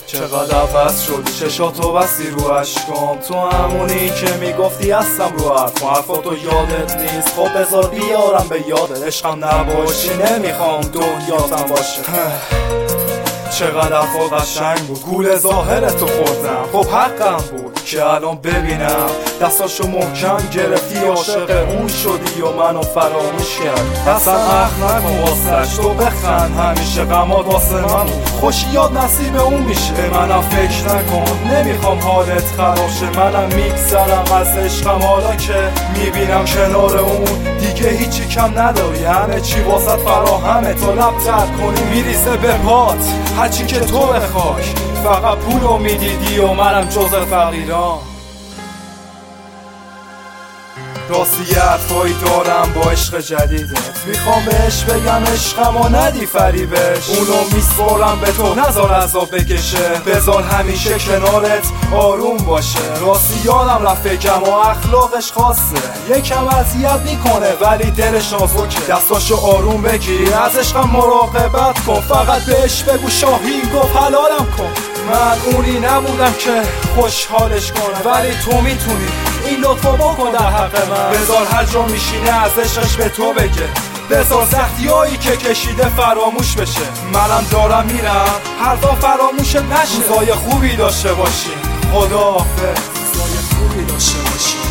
چقدر عوض شدی چشاتو بستی رو عشقام، تو همونی که میگفتی هستم رو حرفم، حرفاتو یادت نیست خب بذار بیارم به یادت، عشقم نباشی نمیخوام دنیاتم باشه. چقدر حرفا قشنگ بود، گول ظاهرتو خوردم، خب حقم بود که الان ببینم دستاشو محکم گرفتی، عاشق اون شدی و منو فراموش کرد. اصلا حق نکن واسش، تو بخند همیشه غمات واسه من خوشیات نصیب اون میشه. به منم فکر نکن نمیخوام حالت خراب شه، منم میگذرم از عشقم حالا که میبینم کنار اون دیگه هیچی کم نداری، همه چی واسط فراهمه، تو لب ترک کنی میریسه به پات هرچی که تو بخوای، فقط پولو میدیدی و منم جز فقیران. راستی حرفایی دارم با عشق جدیدت، میخوام بهش بگم عشقم و ندی فریبش، اونو میسپارم به تو نذار عذاب بکشه، بذار همیشه کنارت آروم باشه. راستی یادم رفت فکرم و اخلاقش خاصه، یکم اذیت میکنه ولی دلش نازکه، دستاشو آروم بگیر از عشقم مراقبت کن، فقط بهش بگو شاهین گفت حلالم کن. من اونی نبودم که خوشحالش کنم ولی تو میتونی این لطفو بکن در حق من، بذار هر جا میشینه از عشقش به تو بگه، بذار سختیایی که کشیده فراموش بشه. منم دارم میرم حرفا فراموشت نشه، روزای خوبی داشته باشی، خداحافظ، روزای خوبی داشته باشی.